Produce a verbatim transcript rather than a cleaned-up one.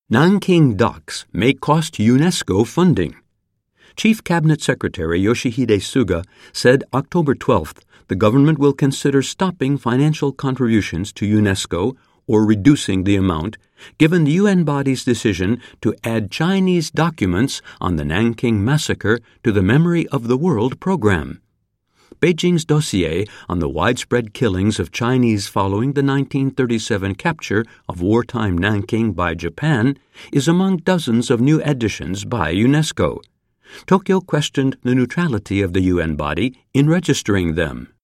Nanking docks may cost UNESCO funding. Chief Cabinet Secretary Yoshihide Suga said October twelfth the government will consider stopping financial contributions to UNESCO or reducing the amount, given the U N body's decision to add Chinese documents on the Nanking massacre to the Memory of the World program. Beijing's dossier on the widespread killings of Chinese following the nineteen thirty-seven capture of wartime Nanking by Japan is among dozens of new additions by UNESCO. Tokyo questioned the neutrality of the U N body in registering them.